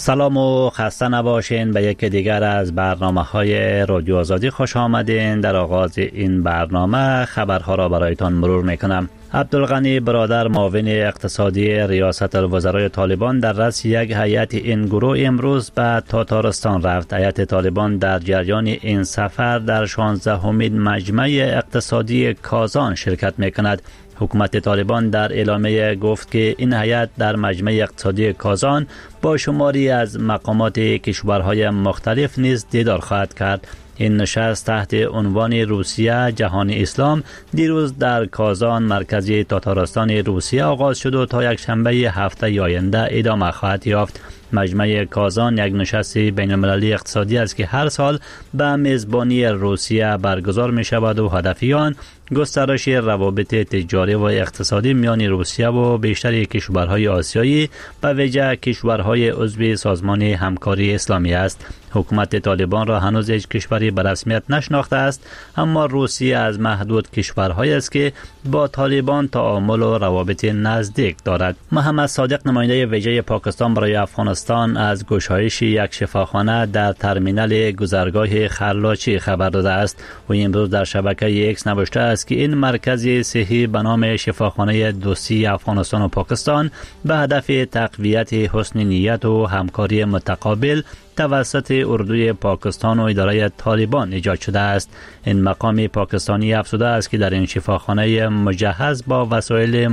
سلام و خسته نباشین به یکی دیگر از برنامه‌های رادیو آزادی خوش آمدین. در آغاز این برنامه خبرها را برایتان مرور میکنم. عبدالغنی برادر معاون اقتصادی ریاست الوزرای طالبان در رأس یک هیئت این گروه امروز به تاتارستان رفت. هیئت طالبان در جریان این سفر در 16مین مجمع اقتصادی کازان شرکت میکند. حکومت طالبان در اعلامیه گفت که این هیئت در مجمع اقتصادی کازان با شماری از مقامات کشورهای مختلف نیز دیدار خواهد کرد. این نشست تحت عنوان روسیه جهان اسلام دیروز در کازان مرکزی تاتارستان روسیه آغاز شد و تا یک شنبه هفته آینده ادامه خواهد یافت. مجمع کازان یک نشست بین المللی اقتصادی است که هر سال به میزبانی روسیه برگزار می شود و هدف آن گسترش روابط تجاری و اقتصادی میان روسیه و بیشتر کشورهای آسیایی به ویژه کشورهای عضو سازمان همکاری اسلامی است. حکومت طالبان را هنوز هیچ کشوری به رسمیت نشناخته است، اما روسیه از محدود کشورهایی است که با طالبان تعامل و روابط نزدیک دارد. محمد صادق نماینده ویژه پاکستان برای افغانستان از گشایش یک شفاخانه در ترمینال گذرگاه خرلاچی خبر داده است و امروز در شبکه ایکس نوشته است که این مرکز صحی به نام شفاخانه دوستی افغانستان و پاکستان به هدف تقویت حسن نیت و همکاری متقابل توسط اردوی پاکستان و اداره طالبان ایجاد شده است. این مقام پاکستانی افزوده است که در این شفاخانه مجهز با وسایل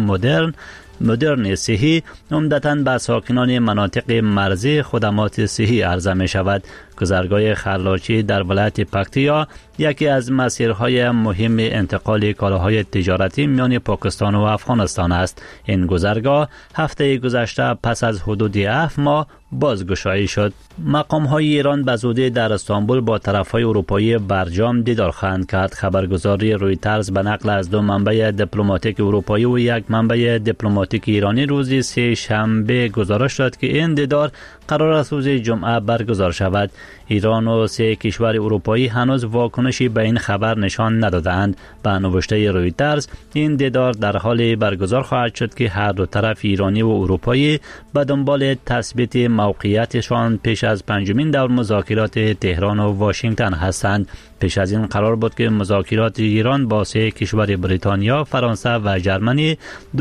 مدرن صحی عمدتاً به ساکنان مناطق مرزی خدمات صحی عرضه می شود. گذرگاه خرلاچی در ولایت پکتیا یکی از مسیرهای مهم انتقال کالاهای تجارتی میان پاکستان و افغانستان است. این گذرگاه هفته گذشته پس از حدود 7 ماه بازگشایی شد. مقام‌های ایران به زودی در استانبول با طرف‌های اروپایی برجام دیدار خواهند کرد. خبرگزاری رویترز به نقل از دو منبع دیپلماتیک اروپایی و یک منبع دیپلماتیک ایرانی روز سه شنبه گزارش داد که این دیدار قرار است روز جمعه برگزار شود. ایران و 3 کشور اروپایی هنوز واکنشی به این خبر نشان ندادند. به نوشته رویترز این دیدار در حال برگزار خواهد شد که هر دو طرف ایرانی و اروپایی به دنبال تثبیت موقعیتشان پیش از 5مین دور مذاکرات تهران و واشنگتن هستند. پیش از این قرار بود که مذاکرات ایران با 3 کشور بریتانیا، فرانسه و ژرمنی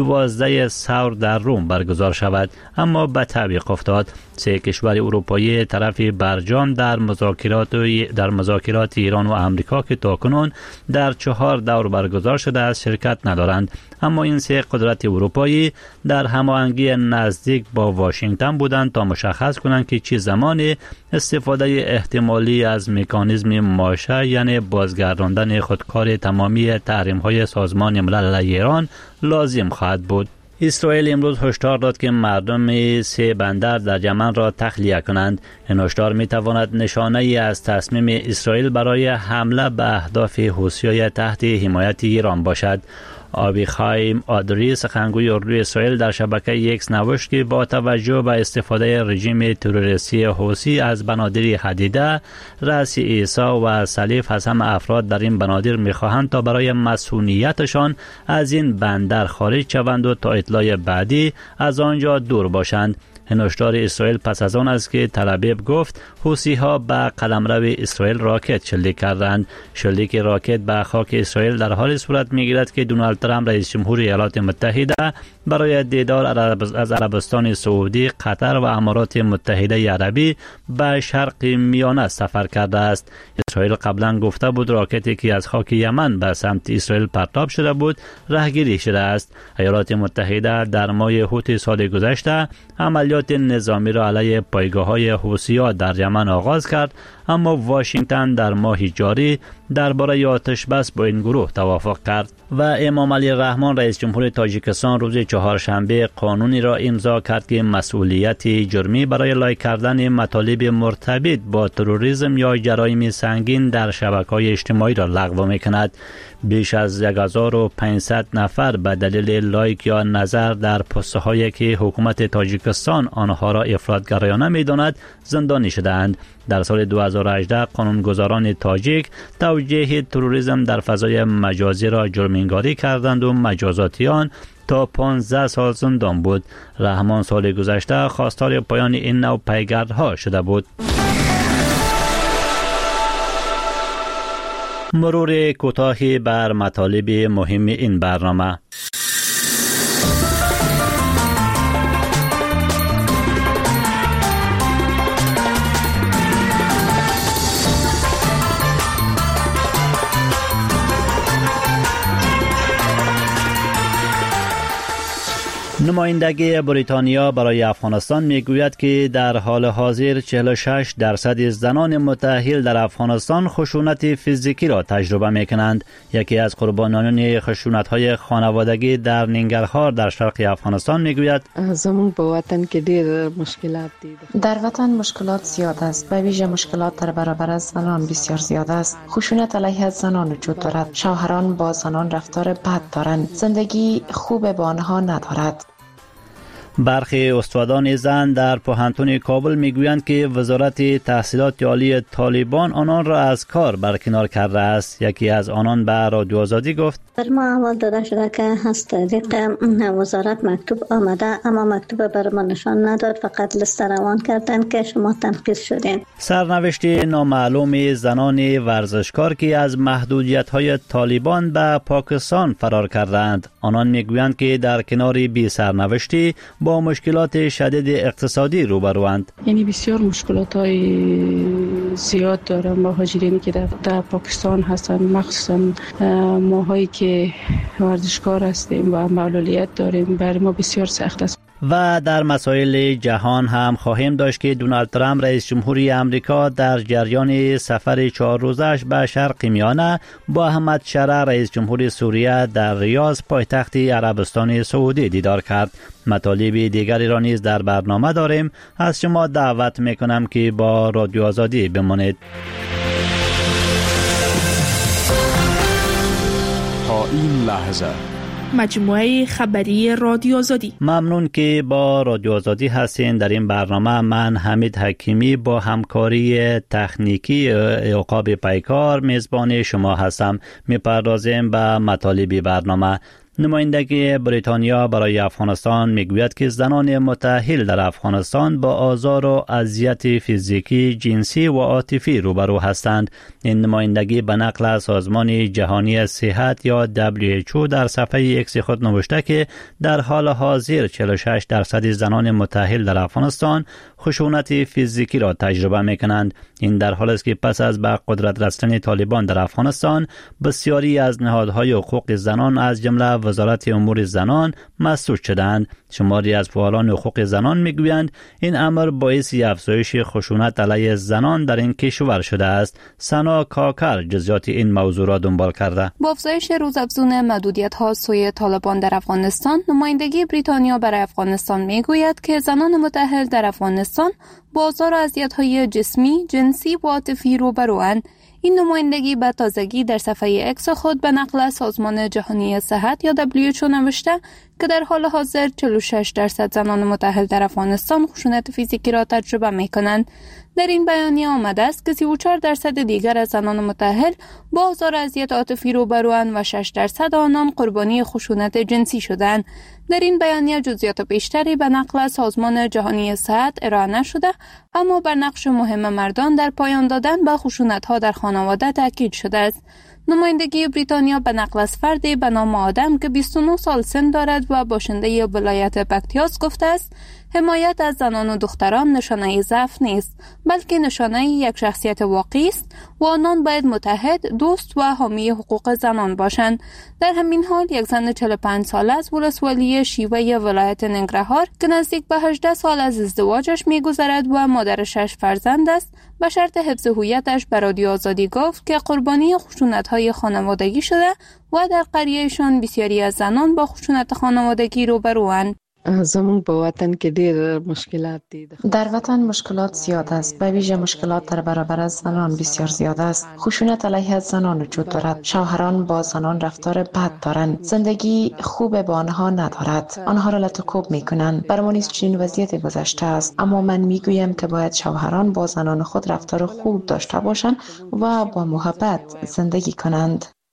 12 ثور در روم برگزار شود، اما به تعویق افتاد. 3 کشور اروپایی طرف برجام در مذاکرات ایران و امریکا که تاکنون در 4 دور برگزار شده است شرکت ندارند، اما این 3 قدرت اروپایی در هماهنگی نزدیک با واشنگتن بودند تا مشخص کنند که چه زمان استفاده احتمالی از مکانیزم ماشه یعنی بازگرداندن خودکار تمامی تحریم‌های سازمان ملل علیه ایران لازم خواهد بود. اسرائیل امروز هشدار داد که مردم 3 بندر در یمن را تخلیه کنند. این هشدار میتواند نشانه ای از تصمیم اسرائیل برای حمله به اهداف حوثی‌های تحت حمایت ایران باشد. آبیخایم آدری سخنگوی اردوی اسرائیل در شبکه ایکس نوشت که با توجه به استفاده رژیم تروریستی حوثی از بنادر حدیده، رأس عیسی و سلیف از همه افراد در این بنادر میخواهند تا برای مسئولیتشان از این بندر خارج شوند و تا اطلاع بعدی از آنجا دور باشند. هشدار اسرائیل پس از آن است که تل ابیب گفت حوثی‌ها به قلمرو اسرائیل راکت شلیک کردند. شلیک راکت به خاک اسرائیل در حال صورت می‌گیرد که دونالد ترامپ رئیس جمهور ایالات متحده برای دیدار از عربستان سعودی، قطر و امارات متحده عربی به شرق میانه سفر کرده است. اسرائیل قبلا گفته بود راکتی که از خاک یمن به سمت اسرائیل پرتاب شده بود راهگیری شده است. ایالات متحده در ماه اوت سال گذشته عملیات نظامی را علیه پایگاه‌های حوثی‌ها در یمن آغاز کرد، اما واشنگتن در ماه جاری درباره آتش بس با این گروه توافق کرد. و امام علی رحمان رئیس جمهور تاجیکستان روز چهارشنبه قانونی را امضا کرد که مسئولیت جرمی برای لایک کردن مطالب مرتبط با تروریسم یا جرایم سنگین در شبکه‌های اجتماعی را لغو می‌کند. بیش از 1500 نفر به دلیل لایک یا نظر در پست‌هایی که حکومت تاجیکستان آنها را افراط‌گرایانه می‌داند زندانی شدند. در سال 2018 قانونگذاران تاجیک توجیه تروریسم در فضای مجازی را جرم‌انگاری کردند و مجازاتیان تا 15 سال زندان بود. رحمان سال گذشته خواستار پایان این نوع پیگردها شده بود. مرور کوتاهی بر مطالب مهم این برنامه. نمایندگی بریتانیا برای افغانستان میگوید که در حال حاضر 46% زنان متأهل در افغانستان خشونت فیزیکی را تجربه میکنند. یکی از قربانیان خشونت‌های خانوادگی در ننگرهار در شرق افغانستان میگوید زمون په وطن کې ډېر مشکلات دي. در وطن مشکلات زیاد است. به ویژه مشکلات در برابر از زنان بسیار زیاد است. خشونت علیه زنان وجود دارد. شوهران با زنان رفتار بد دارند. زندگی خوب با آنها ندارد. برخی استادان زن در پوهنتون کابل میگویند که وزارت تحصیلات عالی طالبان آنان را از کار برکنار کرده است. یکی از آنان به رادیو آزادی گفت در ما اول داده شده که هست وزارت مکتوب آمده اما مکتوب بر ما نشان نداد، فقط لست روان کردن که شما تنقیض شدین. سرنوشت نامعلوم زنان ورزشکار که از محدودیت‌های طالبان به پاکستان فرار کردند. آنان میگویند که در کنار بی سرنوشتی با مشکلات شدید اقتصادی روبروند. یعنی بسیار مشکلات‌های زیاد دارن مهاجرینی که در پاکستان هستن، مخصوصا ماهایی که ورزشکار هستیم و معلولیت داریم، برای ما بسیار سخت است. و در مسائل جهان هم خواهیم داشت که دونالد ترامپ رئیس جمهوری امریکا در جریان سفر 4 روزش به شرق میانه با احمد شرع رئیس جمهوری سوریه در ریاض پایتخت عربستان سعودی دیدار کرد. مطالب دیگری را نیز در برنامه داریم. از شما دعوت میکنم که با رادیو آزادی بمانید. تا این لحظه مجموعه خبری رادیو آزادی. ممنون که با رادیو آزادی هستین. در این برنامه من حمید حکیمی با همکاری تکنیکی عقاب پیکار میزبان شما هستم. میپردازیم به مطالب برنامه. نمایندگی بریتانیا برای افغانستان میگوید که زنان متأهل در افغانستان با آزار و اذیت فیزیکی، جنسی و عاطفی روبرو هستند. این نمایندگی به نقل از سازمان جهانی صحت یا WHO در صفحه ایکس خود نوشته که در حال حاضر 46% زنان متأهل در افغانستان خشونت فیزیکی را تجربه میکنند. این در حالی است که پس از به قدرت رسیدن طالبان در افغانستان بسیاری از نهادهای حقوق زنان از جمله وزارت امور زنان مسدود شدند. شماری از فعالان حقوق زنان میگویند این امر باعث افزایش خشونت علیه زنان در این کشور شده است. سنا کاکر جزئیات این موضوع را دنبال کرده. با افزایش روزافزون محدودیت‌ها سوی طالبان در افغانستان، نمایندگی بریتانیا برای افغانستان میگوید که زنان متأهل در افغانستان با آزار و اذیت‌های جسمی، جنسی و عاطفی روبروند. این نمایندگی به تازگی در صفحه اکس خود به نقل از سازمان جهانی صحت یا WHO نوشته که در حال حاضر 46% زنان متأهل در افغانستان خشونت فیزیکی را تجربه می‌کنند. در این بیانیه آمده است که 34% دیگر از زنان متأهل با آزار و اذیت عاطفی روبروند و 6% آنان قربانی خشونت جنسی شدند. در این بیانیه جزئیات بیشتری به نقل از سازمان جهانی صحت ارائه نشده، اما بر نقش مهم مردان در پایان دادن به خشونت‌ها در خانواده تاکید شده است. نمایندگی بریتانیا به نقل از فردی به نام آدم که 29 سال سن دارد و باشنده ولایت پکتیاس گفته است حمایت از زنان و دختران نشانه ضعف نیست، بلکه نشانه یک شخصیت واقعی است و آنان باید متحد، دوست و حامی حقوق زنان باشند. در همین حال یک زن 45 ساله از ولسوالی شیوه ولایت ننگرهار که نزدیک به 18 سال از ازدواجش می‌گذرد و مادر 6 فرزند است، به شرط حفظ هویتش به رادیو آزادی گفت که قربانی خشونت‌های خانوادگی شده و در قریه‌شان بسیاری از زنان با خشونت خانوادگی روبروند. زمون په وطن کې ډېر مشکلات دي. در وطن مشکلات زیاد است. به ویژه مشکلات در برابر از زنان بسیار زیاد است. خشونت علیه از زنان وجود دارد. شوهران با زنان رفتار بد دارند. زندگی خوب با آنها ندارد. آنها را لطکوب میکنند. برای نیز چنین وضعیت گذشته است. اما من میگویم که باید شوهران با زنان خود رفتار خوب داشته باشند و با محبت زندگی کنند.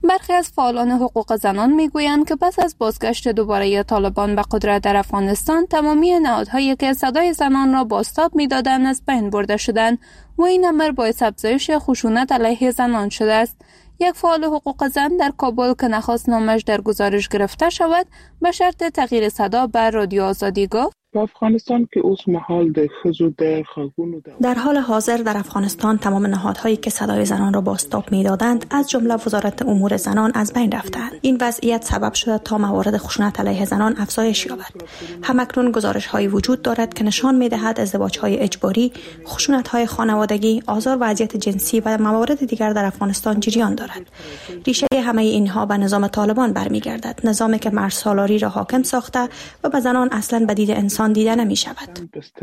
برخی از فعالان حقوق زنان میگویند که پس از بازگشت دوباره طالبان به قدرت در افغانستان تمامی نهادهایی که صدای زنان را بازتاب میدادند از بین برده شدند و این امر باعث افزایش خشونت علیه زنان شده است. یک فعال حقوق زن در کابل که نخواست نامش در گزارش گرفته شود به شرط تغییر صدا بر رادیو آزادی گفت افغانستان که اوس محال ده خزو ده خلقونو ده در حال حاضر در افغانستان تمام نهادهایی که صدای زنان را بازتاب می‌دادند از جمله وزارت امور زنان از بین رفتند. این وضعیت سبب شده تا موارد خشونت علیه زنان افزایش یابد. همکنون گزارش‌هایی وجود دارد که نشان می‌دهد ازدواج‌های اجباری، خشونت‌های خانوادگی، آزار و اذیت جنسی و موارد دیگر در افغانستان جریان دارد. ریشه همه اینها به نظام طالبان برمیگردد، نظامی که مرزسالاری را حاکم ساخته و به زنان اصلاً به دید انسان دیده نمی شود.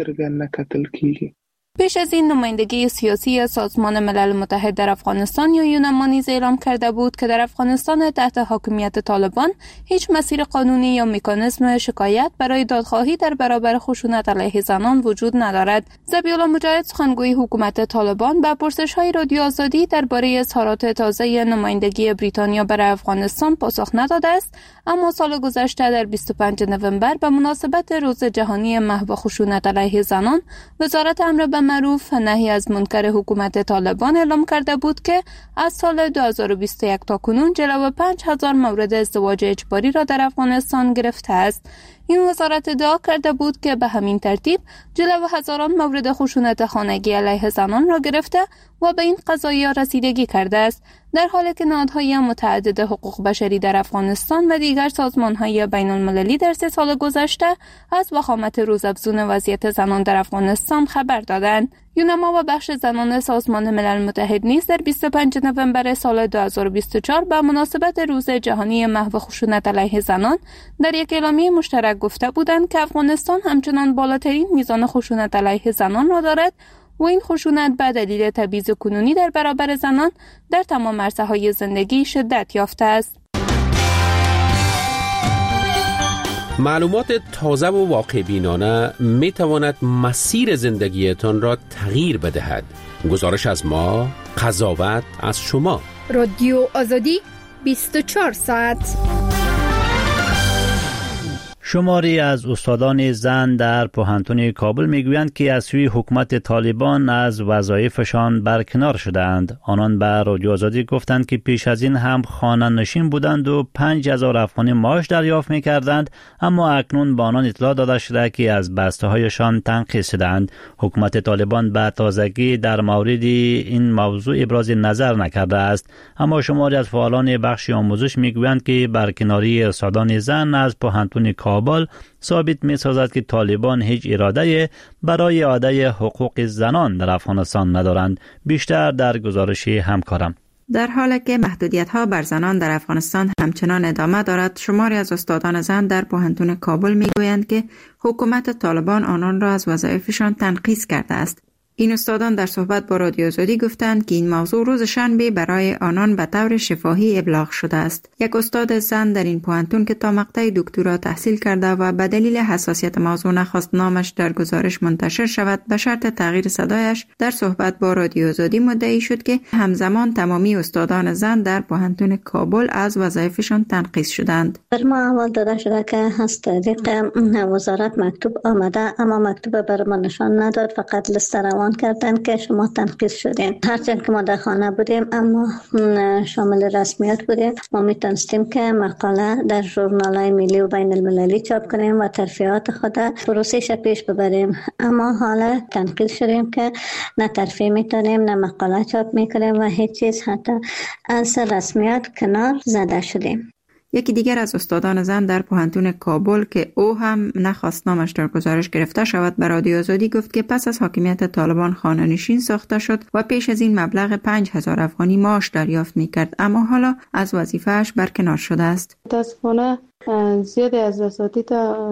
پیش از این نمایندگی سیاسی سازمان ملل متحد در افغانستان یا یونما نیز اعلام کرده بود که در افغانستان تحت حاکمیت طالبان هیچ مسیر قانونی یا مکانیزم شکایت برای دادخواهی در برابر خشونت علیه زنان وجود ندارد. ذبیح‌الله مجاهد سخنگوی حکومت طالبان به پرسش‌های رادیو آزادی درباره اظهارات تازه نمایندگی بریتانیا برای افغانستان پاسخ نداده است، اما سال گذشته در 25 نوامبر به مناسبت روز جهانی محو خشونت علیه زنان وزارت امر معروف نهی از منکر حکومت طالبان اعلام کرده بود که از سال 2021 تا کنون جلو 5000 مورد ازدواج اجباری را در افغانستان گرفته است. این وزارت ادعا کرده بود که به همین ترتیب جلو هزاران مورد خشونت خانگی علیه زنان را گرفته و به این قضایا رسیدگی کرده است، در حالی که نهادهای متعدد حقوق بشری در افغانستان و دیگر سازمان‌های بین‌المللی در 3 سال گذشته از وخامت روزافزون وضعیت زنان در افغانستان خبر دادند. یونما و بخش زنان سازمان ملل متحد نیز در 25 نوامبر سال 2024 به مناسبت روز جهانی محو خشونت علیه زنان در یک اعلامیه مشترک گفته بودند که افغانستان همچنان بالاترین میزان خشونت علیه زنان را دارد و این خشونت به دلیل تبعیض کنونی در برابر زنان در تمام عرصه‌های زندگی شدت یافته است. معلومات تازه و واقع بینانه می تواند مسیر زندگیتان را تغییر بدهد. گزارش از ما، قضاوت از شما. رادیو آزادی 24 ساعت. شماری از استادان زن در پوهنتون کابل میگویند که از سوی حکومت طالبان از وظایفشان برکنار شدند. آنان به رادیو آزادی گفتند که پیش از این هم خانه نشین بودند و 5000 افغانی معاش دریافت میکردند، اما اکنون به آنان اطلاع داده شده که از بسته هایشان تنقیص شدند. حکومت طالبان به تازگی در مورد این موضوع ابراز نظر نکرده است، اما شماری از فعالان بخش آموزش میگویند که برکناری استادان زن از پوهنتون کابل ثابت می سازد که طالبان هیچ اراده برای اعاده حقوق زنان در افغانستان ندارند. بیشتر در گزارش همکارم. در حالی که محدودیت‌ها بر زنان در افغانستان همچنان ادامه دارد، شماری از استادان زن در پوهنتون کابل میگویند که حکومت طالبان آنان را از وظایفشان تنقیص کرده است. این استادان در صحبت با رادیو آزادی گفتند که این موضوع روز شنبه برای آنان به طور شفاهی ابلاغ شده است. یک استاد زن در این پوهنتون که تا مقطع دکترا تحصیل کرده و به دلیل حساسیت موضوع نخواست نامش در گزارش منتشر شود، به شرط تغییر صدایش در صحبت با رادیو آزادی مدعی شد که همزمان تمامی استادان زن در پوهنتون کابل از وظایفشان تنقیص شدند. بر ما اول داده شده که از طریق وزارت مکتوب آمده، اما مکتوب بر ما نشان نداد، فقط لیست روان کردن که شما تنقیص شدین. هرچند که ما در خانه بودیم اما شامل رسمیات بودیم، ما میتونستیم که مقاله در ژورنال‌های ملی و بین المللی چاپ کنیم و ترفیعات خود پروسش پیش ببریم، اما حالا تنقیص شدیم که نه ترفیع میتونیم نه مقاله چاپ میکنیم و هیچ چیز، حتی از رسمیات کنار زده شدیم. یکی دیگر از استادان زن در پوهنتون کابل که او هم نخواست نامش در گزارش گرفته شود به رادیو آزادی گفت که پس از حاکمیت طالبان خانه نشین ساخته شد و پیش از این مبلغ 5000 افغانی معاش دریافت میکرد، اما حالا از وظیفه‌اش برکنار شده است. متاسفانه زیادی از اساتید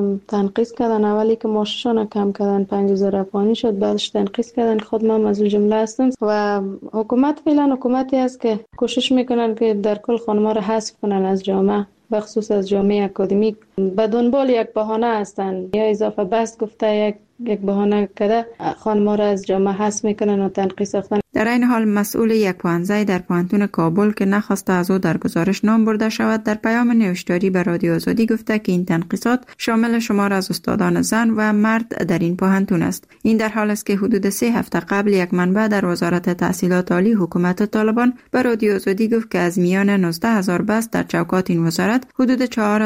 تنقیص کردن. اولی که معاششان کم کردن 5000 افغانی شد، بعدش تنقیص کردن که خود ما از اون جمله هستم و حکومت فعلا حکومتی است که کوشش میکنن که در کل خانم‌ها را حذف کنن از جامعه، بخصوص از جامعه اکادمیک به دنبال یک بهانه هستند، یا اضافه بس گفته یک بهانه کرده خانم‌ها را از جامعه حذف میکنن و تنقیص افتن. در این حال مسئول یک پوهنځی در پوهنتون کابل که نخواسته از او در گزارش نام برده شود در پیام نوشتاری به رادیو آزادی گفته که این تنقیصات شامل شمار از استادان زن و مرد در این پوهنتون است. این در حال است که حدود 3 هفته قبل یک منبع در وزارت تحصیلات عالی حکومت طالبان به رادیو آزادی گفت که از میان 19000 بست در چوکات این وزارت حدود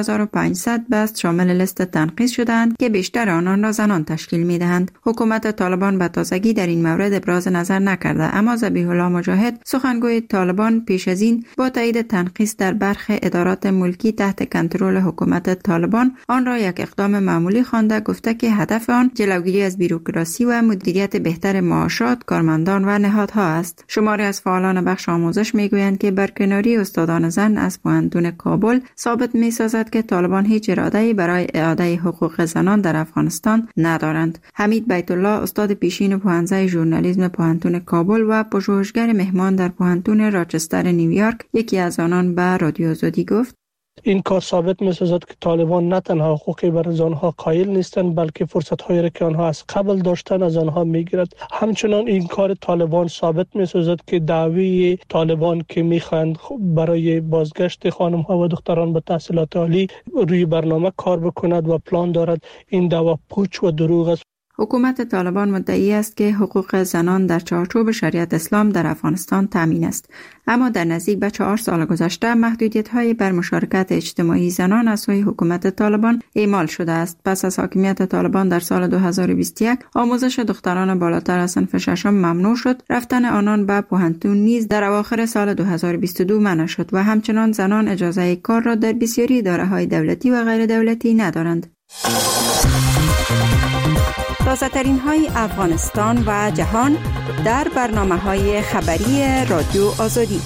4500 بست شامل لیست تنقیص شدند که بیشتر آنان را زنان تشکیل می‌دهند. حکومت طالبان به تازگی در این مورد ابراز نظر نکرده، اما ذبیح الله مجاهد سخنگوی طالبان پیش از این با تایید تنقیص در برخی ادارات ملکی تحت کنترل حکومت طالبان آن را یک اقدام معمولی خوانده، گفته که هدف آن جلوگیری از بیروکراسی و مدیریت بهتر معاشات کارمندان و نهادها است. شماری از فعالان بخش آموزش میگویند که برکناری استادان زن از پوهنتون کابل ثابت می‌سازد که طالبان هیچ اراده‌ای برای اعاده حقوق زنان در افغانستان ندارند. حمید بیت الله استاد پیشین پوهنځی ژورنالیسم پوهنتون کابل و پژوهشگر مهمان در پوهنتون راچستر نیویورک یکی از آنان به رادیو آزادی گفت: این کار ثابت می‌سازد که طالبان نه تنها حقوقی برای آنها قائل نیستند بلکه فرصت‌هایی را که آنها از قبل داشتن از آنها می‌گیرد. همچنان این کار طالبان ثابت می‌سازد که دعوی طالبان که می‌خواهند برای بازگشت خانم‌ها و دختران به تحصیلات عالی روی برنامه کار بکند و پلان دارد، این دعوا پوچ و دروغ است. حکومت طالبان مدعی است که حقوق زنان در چارچوب شریعت اسلام در افغانستان تامین است، اما در نزدیک به 4 سال گذشته محدودیت‌های بر مشارکت اجتماعی زنان از سوی حکومت طالبان اعمال شده است. پس از حاکمیت طالبان در سال 2021 آموزش دختران بالاتر از صنف ششم ممنوع شد، رفتن آنان به پوهنتون نیز در اواخر سال 2022 منع شد و همچنان زنان اجازه کار را در بسیاری اداره‌های دولتی و غیر دولتی ندارند. تازه‌ترین های افغانستان و جهان در برنامه‌های خبری رادیو آزادی.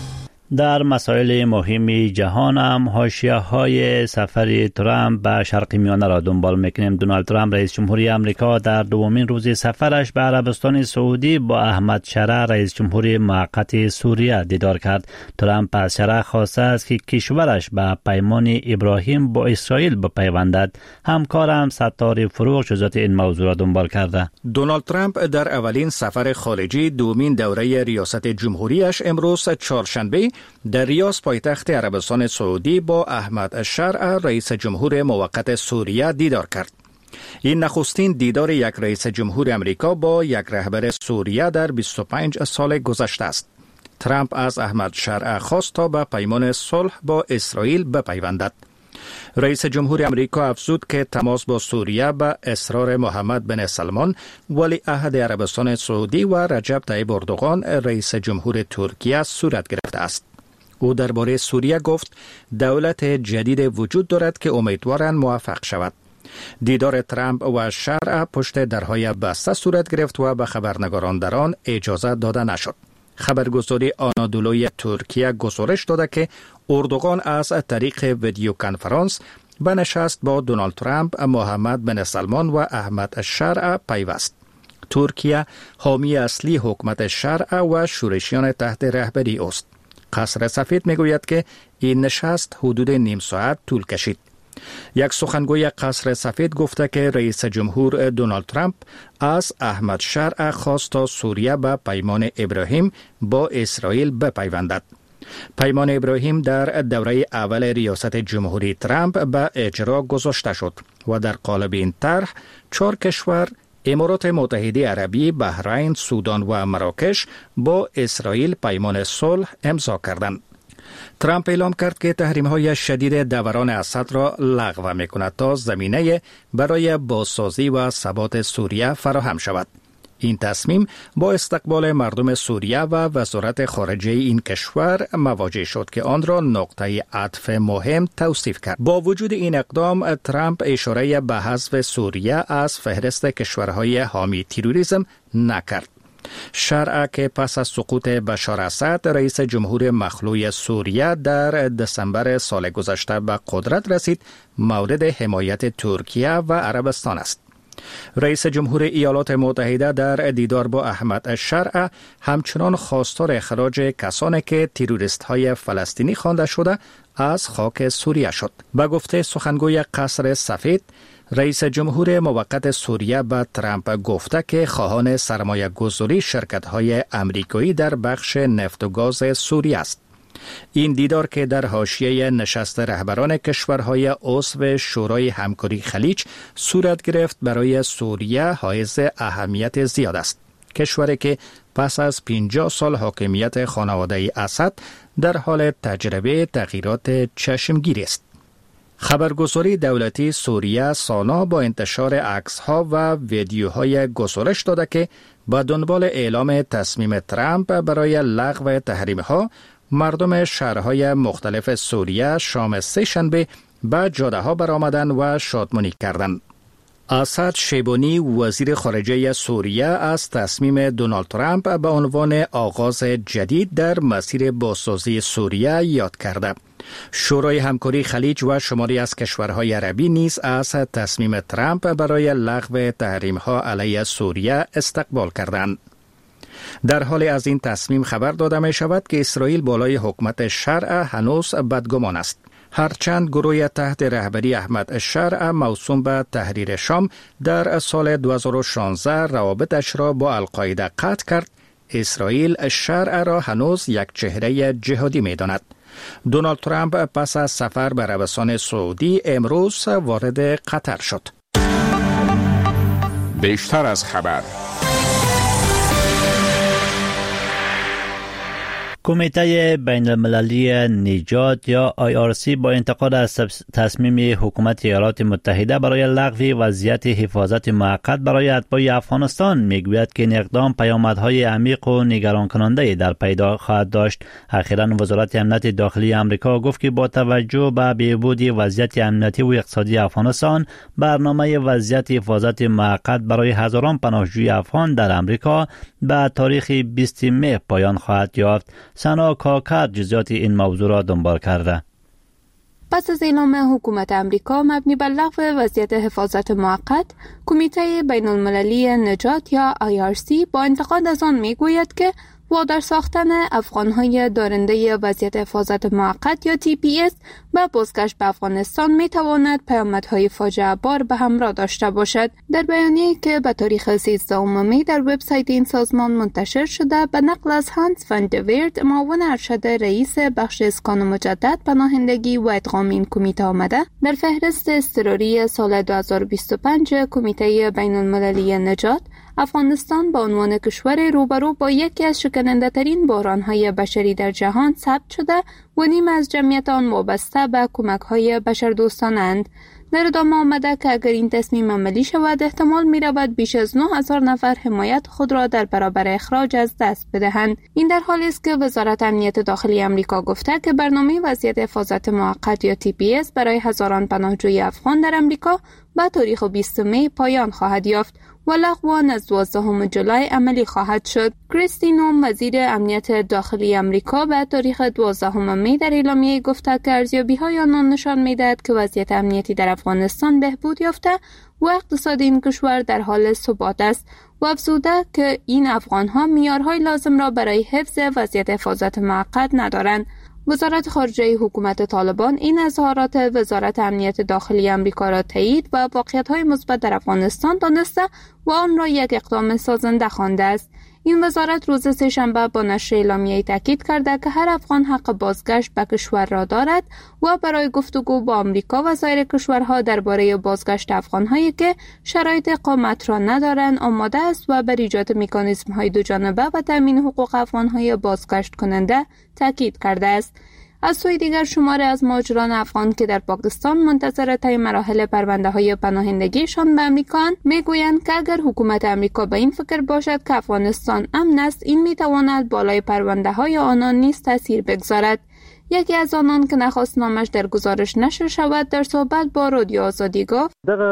در مسائل مهم جهان هم حاشیه‌های سفر ترامپ به شرق میانه را دنبال می‌کنیم. دونالد ترامپ رئیس جمهوری آمریکا در دومین روز سفرش به عربستان سعودی با احمد شرع رئیس جمهور موقت سوریه دیدار کرد. ترامپ از شرع خواسته است که کشورش به پیمان ابراهیم با اسرائیل بپیوندد. همکارم ستار فروغ جزئیات این موضوع را دنبال کرده. دونالد ترامپ در اولین سفر خارجی دومین دوره ریاست جمهوریش امروز چهارشنبه در ریاض پایتخت عربستان سعودی با احمد شرع رئیس جمهور موقت سوریه دیدار کرد. این نخستین دیدار یک رئیس جمهور امریکا با یک رهبر سوریه در 25 سال گذشته است. ترامپ از احمد شرع خواست تا به پیمان صلح با اسرائیل بپیوندد. رئیس جمهور امریکا افزود که تماس با سوریه به اصرار محمد بن سلمان ولی عهد عربستان سعودی و رجب طیب اردوغان رئیس جمهور ترکیه صورت گرفته است. او درباره سوریه گفت دولت جدید وجود دارد که امیدوارند موفق شود. دیدار ترامپ و شرع پشت درهای بسته صورت گرفت و به خبرنگاران در آن اجازه داده نشد. خبرگزاری آنادولوی ترکیه گزارش داده که اردوغان از طریق ویدیو کنفرانس به نشست با دونالد ترامپ، محمد بن سلمان و احمد شرع پیوست. ترکیه حامی اصلی حکومت شرع و شورشیان تحت رهبری است. قصر سفید میگوید که این نشست حدود نیم ساعت طول کشید. یک سخنگوی قصر سفید گفته که رئیس جمهور دونالد ترامپ از احمد شرع خواست تا سوریه به پیمان ابراهیم با اسرائیل بپیوندد. پیمان ابراهیم در دوره اول ریاست جمهوری ترامپ به اجرا گذاشته شد و در قالب این طرح 4 کشور امارات متحده عربی، بحرین، سودان و مراکش با اسرائیل پیمان صلح امضا کردند. ترامپ اعلام کرد که تحریم‌های شدید دوران اسد را لغو می‌کند تا زمینه برای بازسازی و ثبات سوریه فراهم شود. این تصمیم با استقبال مردم سوریه و وزارت خارجه این کشور مواجه شد که آن را نقطه عطف مهم توصیف کرد. با وجود این اقدام ترامپ اشاره به حذف سوریه از فهرست کشورهای حامی تروریسم نکرد. شرع که پس از سقوط بشار اسد رئیس جمهور مخلوع سوریه در دسامبر سال گذشته به قدرت رسید، مورد حمایت ترکیه و عربستان است. رئیس جمهور ایالات متحده در دیدار با احمد الشرع همچنان خواستار اخراج کسانی که تروریست های فلسطینی خوانده شده از خاک سوریه شد. به گفته سخنگوی قصر سفید، رئیس جمهور موقت سوریه به ترامپ گفته که خواهان سرمایه گذاری شرکت های امریکایی در بخش نفت و گاز سوریه است. این دیدار که در حاشیه نشست رهبران کشورهای عضو شورای همکاری خلیج صورت گرفت برای سوریه حائز اهمیت زیاد است. کشوری که پس از 50 سال حاکمیت خانواده اسد در حال تجربه تغییرات چشمگیری است. خبرگزاری دولتی سوریه سانا با انتشار عکس‌ها و ویدیوهای گزارش داده که با دنبال اعلام تصمیم ترامپ برای لغو تحریم‌ها، مردم شهرهای مختلف سوریه شام سه‌شنبه به جاده‌ها برآمدند و شادمانی کردند. اسد شیبانی وزیر خارجه سوریه از تصمیم دونالد ترامپ به عنوان آغاز جدید در مسیر بازسازی سوریه یاد کرده. شورای همکاری خلیج و شماری از کشورهای عربی نیز از تصمیم ترامپ برای لغو تحریم‌ها علیه سوریه استقبال کردند. در حال از این تصمیم خبر داده می شود که اسرائیل بالای حکومت شرع هنوز بدگمان است. هرچند گروه تحت رهبری احمد الشرع موسوم به تحریر شام در سال 2016 روابطش را با القاعده قطع کرد، اسرائیل الشرع را هنوز یک چهره جهادی می داند. دونالد ترامپ پس از سفر به عربستان سعودی امروز وارد قطر شد. بیشتر از خبر. کمیته بین المللی نجات یا IRC با انتقاد از تصمیم حکومت ایالات متحده برای لغو وضعیت حفاظت موقت برای اتباع افغانستان میگوید که این اقدام پیامدهای عمیق و نگران کننده در پیدا خواهد داشت. اخیراً وزارت امنیت داخلی آمریکا گفت که با توجه به بهبود وضعیت امنیتی و اقتصادی افغانستان، برنامه وضعیت حفاظت موقت برای هزاران پناهجوی افغان در آمریکا به تاریخ 20 می پایان خواهد یافت. سنا کاکر جزئیات این موضوع را دنبال کرده. پس از اعلام حکومت امریکا مبنی بر لغو وضعیت حفاظت موقت، کمیته بین المللی نجات یا IRC با انتقاد از آن میگوید که وادار ساختن افغانهای دارنده وضعیت حفاظت موقت یا TPS به بازگشت به افغانستان میتواند پیامدهای فاجعه بار به همراه داشته باشد. در بیانیه‌ای که به تاریخ 13 می در وبسایت این سازمان منتشر شده، به نقل از هانس فان دویرد، معاون ارشد رئیس بخش اسکان مجدد، پناهندگی و ادغام این کمیته آمده، در فهرست اضطراری سال 2025 کمیته بین المللی نجات، افغانستان به عنوان کشور روبرو با یکی از شکننده ترین بحران‌های بشری در جهان ثبت شده و نیم از جمعیت آن وابسته به کمک‌های بشردوستانند. در ادامه آمده که اگر این تصمیم عملی شود، احتمال می‌رود بیش از 9,000 نفر حمایت خود را در برابر اخراج از دست بدهند. این در حالی است که وزارت امنیت داخلی آمریکا گفته که برنامه وضعیت حفاظت موقت یا TPS برای هزاران پناهجوی افغان در آمریکا به تاریخ 20 می پایان خواهد یافت و لغو آن از 12 جولای عملی خواهد شد. کریستی نوم، وزیر امنیت داخلی آمریکا، به تاریخ 12 می در اعلامیه گفته که ارزیابی‌های آنان نشان می‌دهد که وضعیت امنیتی در افغانستان بهبود یافته و اقتصاد این کشور در حال ثبات است و افزوده که این افغان‌ها معیارهای لازم را برای حفظ وضعیت حفاظت موقت ندارند. وزارت خارجه حکومت طالبان این اظهارات وزارت امنیت داخلی آمریکا را تایید و واقعیت‌های مثبت در افغانستان دانسته و آن را یک اقدام سازنده خوانده است. این وزارت روز سه‌شنبه با نشر اعلامیه‌ای تاکید کرده که هر افغان حق بازگشت به کشور را دارد و برای گفتگو با آمریکا و سایر کشورها درباره بازگشت افغان‌هایی که شرایط اقامت را ندارند آماده است و بر ایجاد مکانیزم‌های دوجانبه و تامین حقوق افغان‌های بازگشت کننده تاکید کرده است. از سوی دیگر شماری از مهاجران افغان که در پاکستان منتظر طی مراحل پرونده‌های پناهندگیشان به آمریکا میگویند که اگر حکومت آمریکا به این فکر باشد که افغانستان امن است، این میتواند بالای پرونده‌های آنان نیز تاثیر بگذارد. یکی از آنان که نخواست نامش در گزارش نشر شود در صحبت با رادیو آزادی گفت: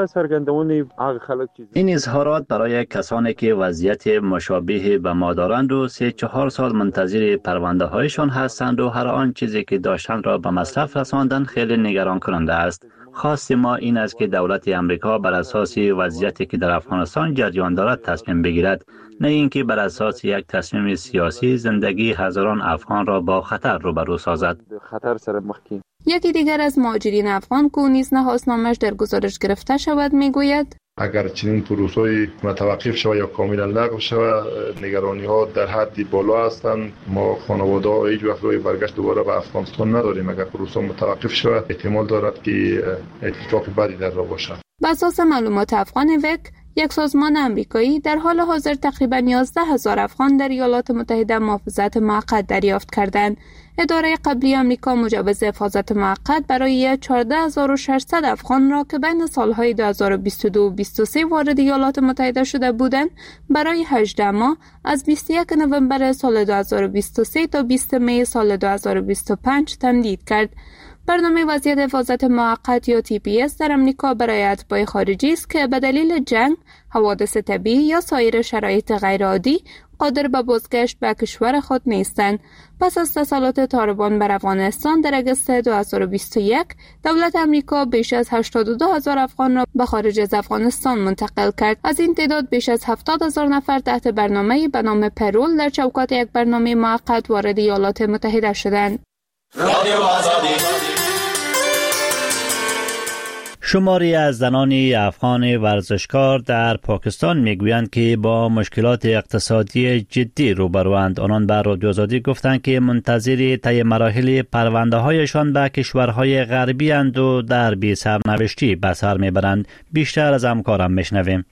این اظهارات برای کسانی که وضعیت مشابه به ما دارند و 3-4 سال منتظر پرونده هایشان هستند و هر آن چیزی که داشتند را به مصرف رساندن خیلی نگران کننده است. خواست ما این است که دولت امریکا بر اساس وضعیتی که در افغانستان جریان دارد تصمیم بگیرد، نه اینکه بر اساس یک تصمیم سیاسی زندگی هزاران افغان را با خطر روبرو سازد. یکی دیگر از مهاجرین افغان که نیز نخواست نامش در گزارش گرفته شود میگوید اگر چنین پروسه‌ای متوقف شود یا کاملا لغو شود، نگرانی ها در حدی بالا هستند. ما خانواده ها هیچ وقت روی برگشت دوباره به افغانستان نداریم. اگر پروسه متوقف شود احتمال دارد که اتفاق بدی در راه باشد. بر اساس معلومات افغان وک، یک سازمان امریکایی در حال حاضر تقریباً 11,000 افغان در ایالات متحده محافظت موقت دریافت کردند. اداره قبلی آمریکا مجوز حفاظت موقت برای 14,600 افغان را که بین سالهای 2022 و 2023 وارد ایالات متحده شده بودند برای 18 ماه از 21 نوامبر سال 2023 تا 20 می سال 2025 تمدید کرد. برنامه وضعیت حفاظت موقت یا TPS در امریکا برای اتباع خارجی است که به دلیل جنگ، حوادث طبیعی یا سایر شرایط غیرعادی قادر به بازگشت به کشور خود نیستند. پس از تسلط طالبان بر افغانستان در اگست 2021، دولت امریکا بیش از 82,000 افغان را به خارج از افغانستان منتقل کرد. از این تعداد بیش از 70,000 نفر تحت برنامه‌ای به نام پرول در چوکات یک برنامه موقت وارد ایالات متحده شدند. شماری از زنان افغان ورزشکار در پاکستان میگویند که با مشکلات اقتصادی جدی روبروند. آنان به رادیو آزادی گفتند که منتظر طی مراحل پرونده هایشان به کشورهای غربی اند و در بی سرنوشتی به سر میبرند. بیشتر از همکارم میشنویم.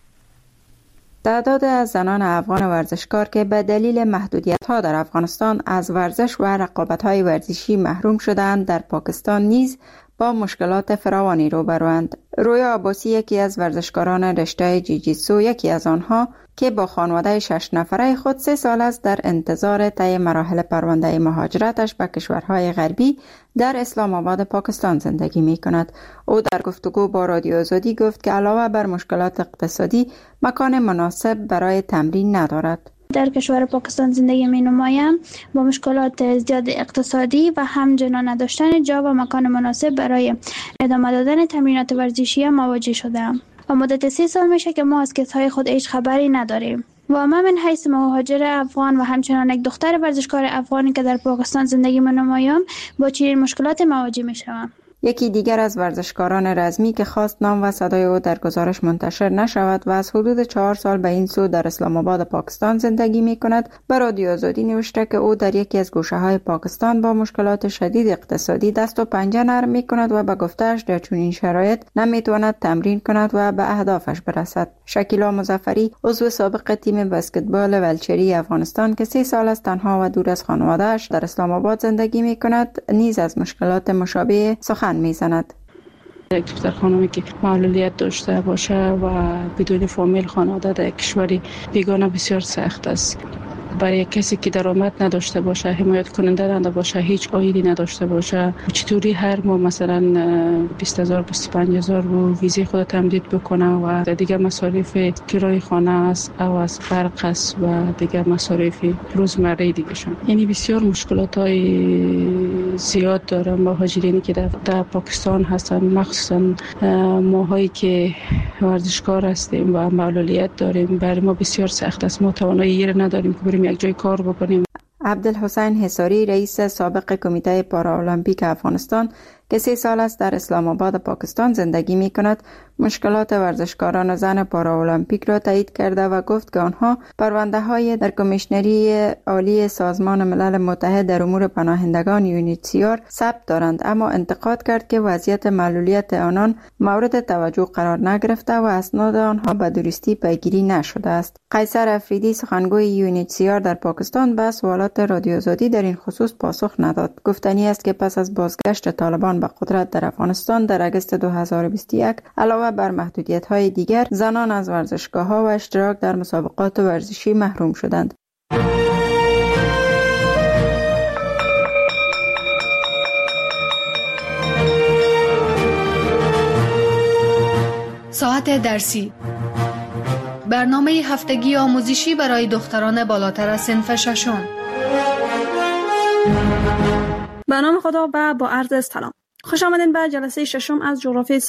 تعداد از زنان افغان ورزشکار که به دلیل محدودیت‌ها در افغانستان از ورزش و رقابت‌های ورزشی محروم شدند در پاکستان نیز با مشکلات فراوانی روبروند. رویا عباسی یکی از ورزشکاران رشته جیجیتسو، یکی از آنها که با خانواده 6 نفره خود 3 سال است در انتظار طی مراحل پرونده مهاجرتش به کشورهای غربی در اسلام آباد پاکستان زندگی می کند. او در گفتگو با رادیو آزادی گفت که علاوه بر مشکلات اقتصادی مکان مناسب برای تمرین ندارد. در کشور پاکستان زندگی می نمایم. با مشکلات زیاد اقتصادی و همچنین نداشتن جا و مکان مناسب برای ادامه دادن تمرینات ورزشی مواجه شدم. و مدت 3 سال میشه که ما از کسهای خود هیچ خبری نداریم. و من حیث مهاجر افغان و همچنان یک دختر ورزشکار افغانی که در پاکستان زندگی می نمایم با چنین مشکلات مواجه می شوم. یکی دیگر از ورزشکاران رزمی که خواست نام و صدای او در گزارش منتشر نشود و از حدود 4 سال به این سو در اسلام آباد پاکستان زندگی می کند، به رادیو آزادی نوشته که او در یکی از گوشه های پاکستان با مشکلات شدید اقتصادی دست و پنجه نرم می کند و به گفته‌اش در چنین شرایط نمی تواند تمرین کند و به اهدافش برسد. شکیلا مظفری، عضو سابق تیم بسکتبال ولچری افغانستان که 3 سال است تنها و دور از خانواده‌اش در اسلام آباد زندگی می کند، نیز از مشکلات مشابه سخن میزند. یک دختر خانمی که معلولیت داشته باشه و بدون فامیل خانواده در کشوری بیگانه بسیار سخت است. برای کسی که درآمد نداشته باشه، حمایت کننده نداشته باشه، هیچ عایدی نداشته باشه، چطوری هر ماه مثلا 20,000 25,000 رو ویزه خود تمدید بکنه و دیگه مصارف کرای خانه است او از برق است و دیگه مصارف روزمره دیگه شون. یعنی بسیار مشکلات‌های زیاد دارن مهاجرینی که در پاکستان هستن، مخصوصا ماهایی که ورزشکار هستیم و معلولیت داریم. برای ما بسیار سخت است. ما توانایی نداریم که بریم یک جای کار بکنیم. عبدالحسین حصاری، رئیس سابق کمیته پارالمپیک افغانستان که 3 سال است در اسلام آباد پاکستان زندگی می کند، مشکلات ورزشکاران زن پارالمپیک را تایید کرده و گفت که آنها پرونده های در کمیشنری عالی سازمان ملل متحد در امور پناهندگان یونیتسیار ثبت دارند، اما انتقاد کرد که وضعیت معلولیت آنان مورد توجه قرار نگرفته و اسناد آنها به درستی پیگیری نشده است. قیصر افریدی، سخنگوی یونیتسیار در پاکستان، به سوالات رادیو آزادی در این خصوص پاسخ نداد. گفتنی است که پس از بازگشت طالبان به قدرت در افغانستان در اگست 2021 علاوه بر محدودیت‌های دیگر، زنان از ورزشگاه‌ها و اشتراک در مسابقات ورزشی محروم شدند. ساعت درسی، برنامه هفتگی آموزشی برای دختران بالاتر از صنف 6. به نام خدا و با عرض سلام. خوش آمدین به جلسه ششم از جغرافی